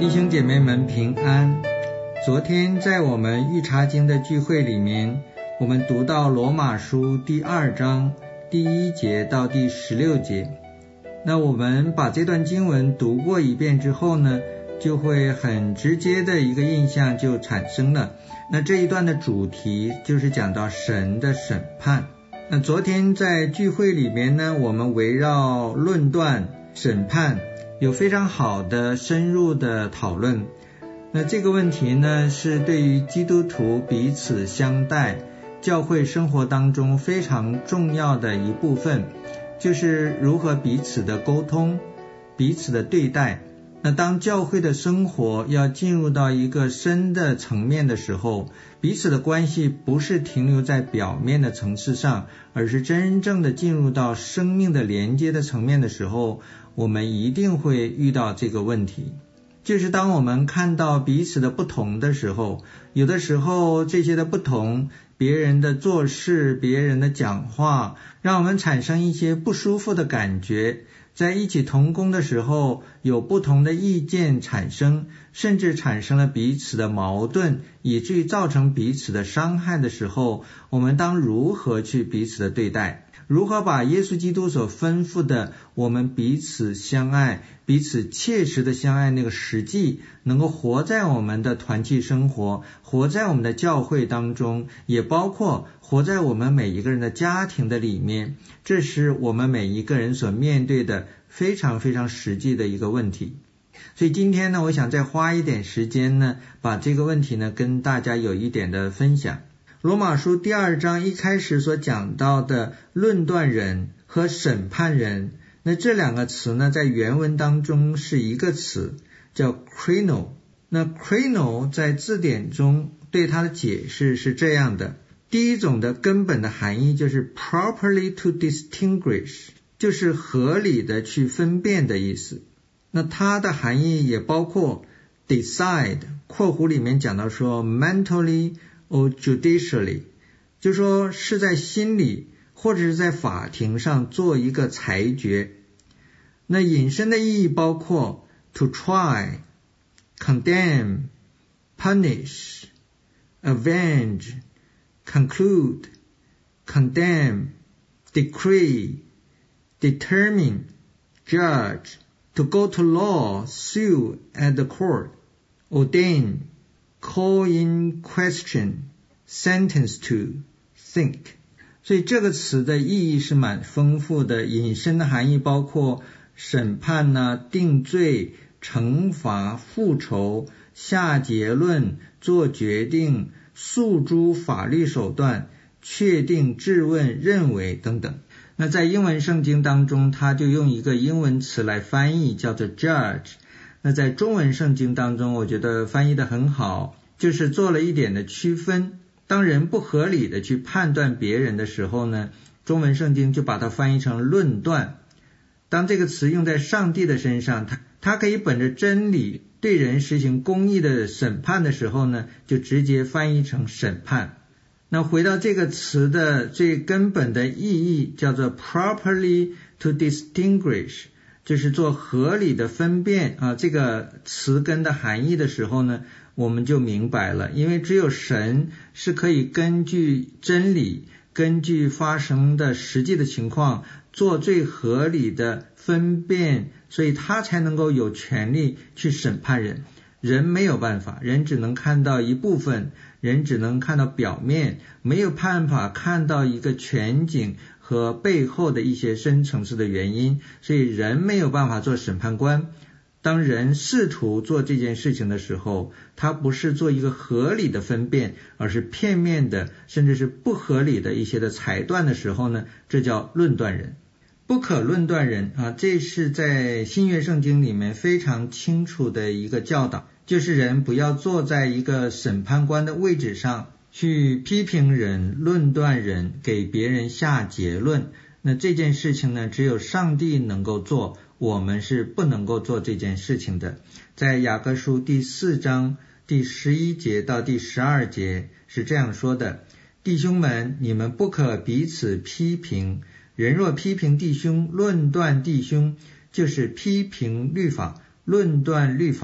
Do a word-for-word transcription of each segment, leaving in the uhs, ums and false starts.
弟兄姐妹们平安。昨天在我们御茶经的聚会里面，我们读到罗马书第二章第一节到第十六节。那我们把这段经文读过一遍之后呢，就会很直接的一个印象就产生了。那这一段的主题就是讲到神的审判。那昨天在聚会里面呢，我们围绕论断、审判有非常好的深入的讨论。那这个问题呢，是对于基督徒彼此相待，教会生活当中非常重要的一部分，就是如何彼此的沟通，彼此的对待。那当教会的生活要进入到一个深的层面的时候，彼此的关系不是停留在表面的层次上，而是真正的进入到生命的连接的层面的时候，我们一定会遇到这个问题。就是当我们看到彼此的不同的时候，有的时候这些的不同，别人的做事，别人的讲话，让我们产生一些不舒服的感觉。在一起同工的时候，有不同的意见产生，甚至产生了彼此的矛盾，以至于造成彼此的伤害的时候，我们当如何去彼此的对待？如何把耶稣基督所吩咐的我们彼此相爱，彼此切实的相爱那个实际能够活在我们的团契生活，活在我们的教会当中，也包括活在我们每一个人的家庭的里面。这是我们每一个人所面对的非常非常实际的一个问题。所以今天呢，我想再花一点时间呢，把这个问题呢跟大家有一点的分享。罗马书第二章一开始所讲到的论断人和审判人，那这两个词呢，在原文当中是一个词，叫 krino。 那 krino 在字典中对它的解释是这样的：第一种的根本的含义就是 properly to distinguish， 就是合理的去分辨的意思。那它的含义也包括 decide， 括弧里面讲到说 mentally or judicially， 就说是在心里或者是在法庭上做一个裁决。那引申的意义包括 to try, condemn, punish, avenge, conclude, condemn, decree, determine, judge, to go to law, sue at the court, ordain, call in question, sentence to, think。 所以这个词的意义是蛮丰富的，引申的含义包括审判啊、定罪、惩罚、复仇、下结论、做决定、诉诸法律手段、确定、质问、认为等等。那在英文圣经当中，它就用一个英文词来翻译，叫做 judge。 那在中文圣经当中，我觉得翻译得很好，就是做了一点的区分。当人不合理的去判断别人的时候呢，中文圣经就把它翻译成论断。当这个词用在上帝的身上，它它可以本着真理对人实行公义的审判的时候呢，就直接翻译成审判。那回到这个词的最根本的意义，叫做 properly to distinguish， 就是做合理的分辨啊。这个词根的含义的时候呢，我们就明白了，因为只有神是可以根据真理，根据发生的实际的情况做最合理的分辨，所以他才能够有权利去审判人。人没有办法，人只能看到一部分，人只能看到表面，没有办法看到一个全景和背后的一些深层次的原因，所以人没有办法做审判官。当人试图做这件事情的时候，他不是做一个合理的分辨，而是片面的，甚至是不合理的一些的裁断的时候呢，这叫论断人。不可论断人啊，这是在新约圣经里面非常清楚的一个教导，就是人不要坐在一个审判官的位置上去批评人、论断人，给别人下结论。那这件事情呢，只有上帝能够做，我们是不能够做这件事情的。在雅各书第四章第十一节到第十二节是这样说的：弟兄们，你们不可彼此批评，人若批评弟兄，论断弟兄，就是批评律法，论断律法。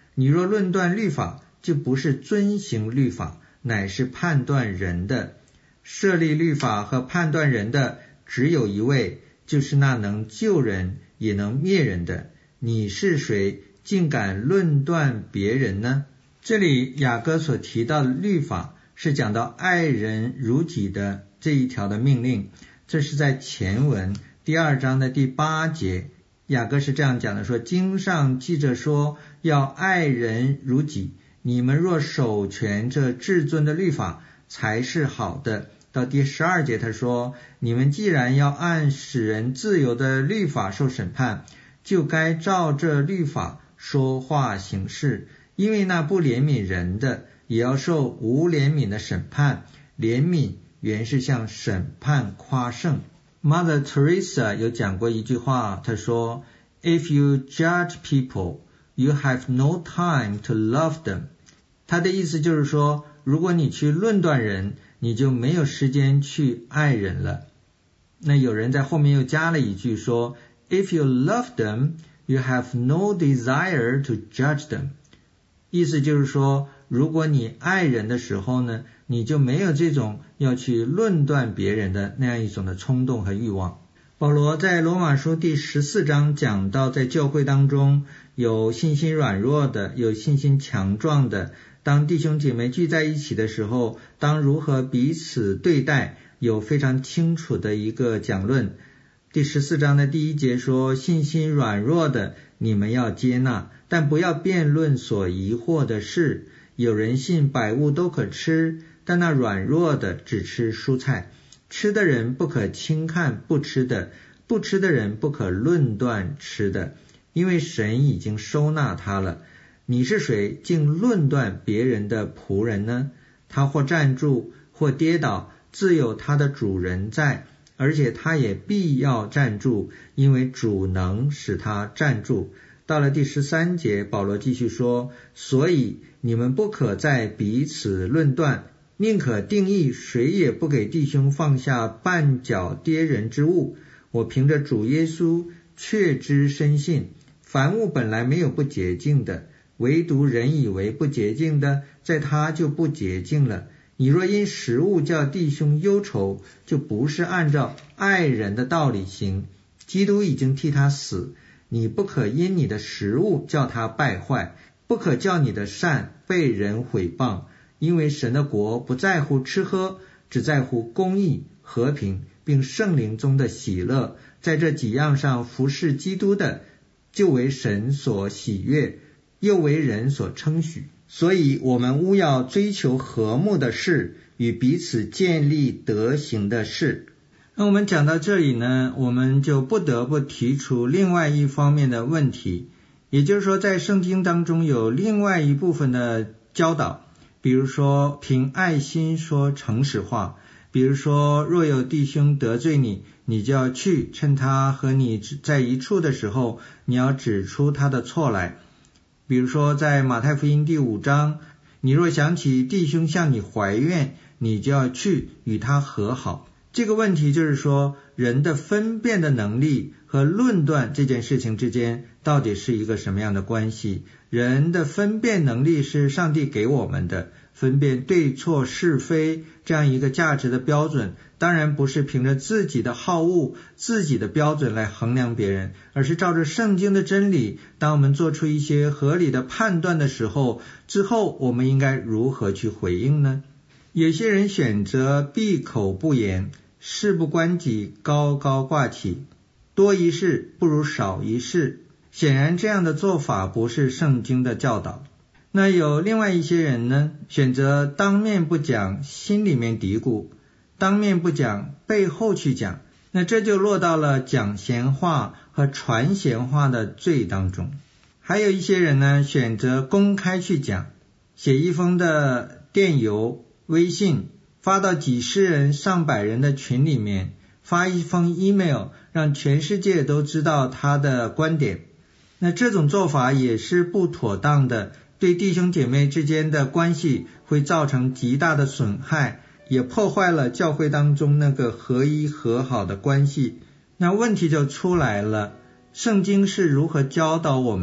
你若论断律法，就不是遵行律法，乃是判断人的。设立律法和判断人的只有一位，就是那能救人也能灭人的。你是谁，竟敢论断别人呢？这里雅各所提到的律法是讲到爱人如己的这一条的命令，这是在前文第二章的第八节，雅各是这样讲的，说经上记着说要爱人如己，你们若守全这至尊的律法，才是好的。到第十二节他说，你们既然要按使人自由的律法受审判，就该照这律法说话行事，因为那不怜悯人的，也要受无怜悯的审判。怜悯原是向审判夸胜。 Mother Teresa 有讲过一句话，她说 If you judge people, you have no time to love them。 她的意思就是说，如果你去论断人，你就没有时间去爱人了。那有人在后面又加了一句说 If you love them, you have no desire to judge them。 意思就是说，如果你爱人的时候呢，你就没有这种要去论断别人的那样一种的冲动和欲望。保罗在罗马书第十四章讲到，在教会当中有信心软弱的，有信心强壮的，当弟兄姐妹聚在一起的时候，当如何彼此对待，有非常清楚的一个讲论。第十四章的第一节说，信心软弱的你们要接纳，但不要辩论所疑惑的事。有人信百物都可吃，但那软弱的只吃蔬菜。吃的人不可轻看不吃的，不吃的人不可论断吃的，因为神已经收纳他了。你是谁，竟论断别人的仆人呢？他或站住，或跌倒，自有他的主人在，而且他也必要站住，因为主能使他站住。到了第十三节，保罗继续说，所以你们不可再彼此论断，宁可定义谁也不给弟兄放下绊脚跌人之物。我凭着主耶稣确知深信，凡物本来没有不洁净的，唯独人以为不洁净的，在他就不洁净了。你若因食物叫弟兄忧愁，就不是按照爱人的道理行。基督已经替他死，你不可因你的食物叫他败坏，不可叫你的善被人毁谤。因为神的国不在乎吃喝，只在乎公义、和平，并圣灵中的喜乐。在这几样上服侍基督的，就为神所喜悦，又为人所称许。所以我们务要追求和睦的事，与彼此建立德行的事。那我们讲到这里呢，我们就不得不提出另外一方面的问题，也就是说，在圣经当中有另外一部分的教导，比如说凭爱心说诚实话，比如说若有弟兄得罪你，你就要去，趁他和你在一处的时候，你要指出他的错来。比如说在马太福音第五章，你若想起弟兄向你怀怨，你就要去与他和好。这个问题就是说，人的分辨的能力和论断这件事情之间到底是一个什么样的关系？人的分辨能力是上帝给我们的，分辨对错是非这样一个价值的标准，当然不是凭着自己的好恶、自己的标准来衡量别人，而是照着圣经的真理，当我们做出一些合理的判断的时候，之后我们应该如何去回应呢？有些人选择闭口不言，事不关己，高高挂起，多一事不如少一事。显然这样的做法不是圣经的教导。那有另外一些人呢，选择当面不讲，心里面嘀咕，当面不讲，背后去讲，那这就落到了讲闲话和传闲话的罪当中。还有一些人呢，选择公开去讲，写一封的电邮、微信，发到几十人、上百人的群里面，发一封 email， 让全世界都知道他的观点。那这种做法也是不妥当的，对弟兄姐妹之间的关系会造成极大的损害，也破坏了教会当中那个合一和好的关系。那问题就出来了，圣经是如何教导我们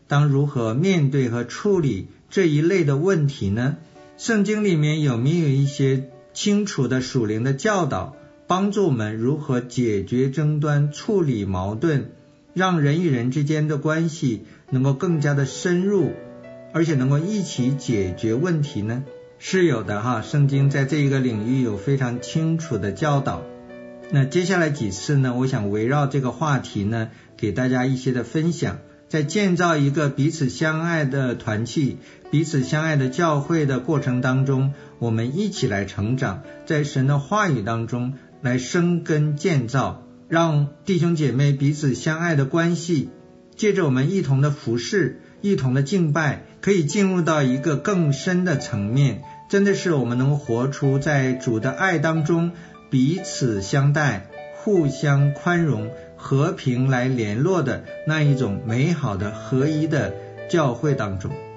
当如何面对和处理这一类的问题呢？圣经里面有没有一些清楚的属灵的教导，帮助我们如何解决争端、处理矛盾，让人与人之间的关系能够更加的深入，而且能够一起解决问题呢？是有的哈，圣经在这一个领域有非常清楚的教导。那接下来几次呢，我想围绕这个话题呢，给大家一些的分享。在建造一个彼此相爱的团契、彼此相爱的教会的过程当中，我们一起来成长，在神的话语当中来生根建造，让弟兄姐妹彼此相爱的关系，借着我们一同的服侍、一同的敬拜，可以进入到一个更深的层面，真的是我们能够活出在主的爱当中彼此相待、互相宽容、和平来联络的那一种美好的合一的教会当中。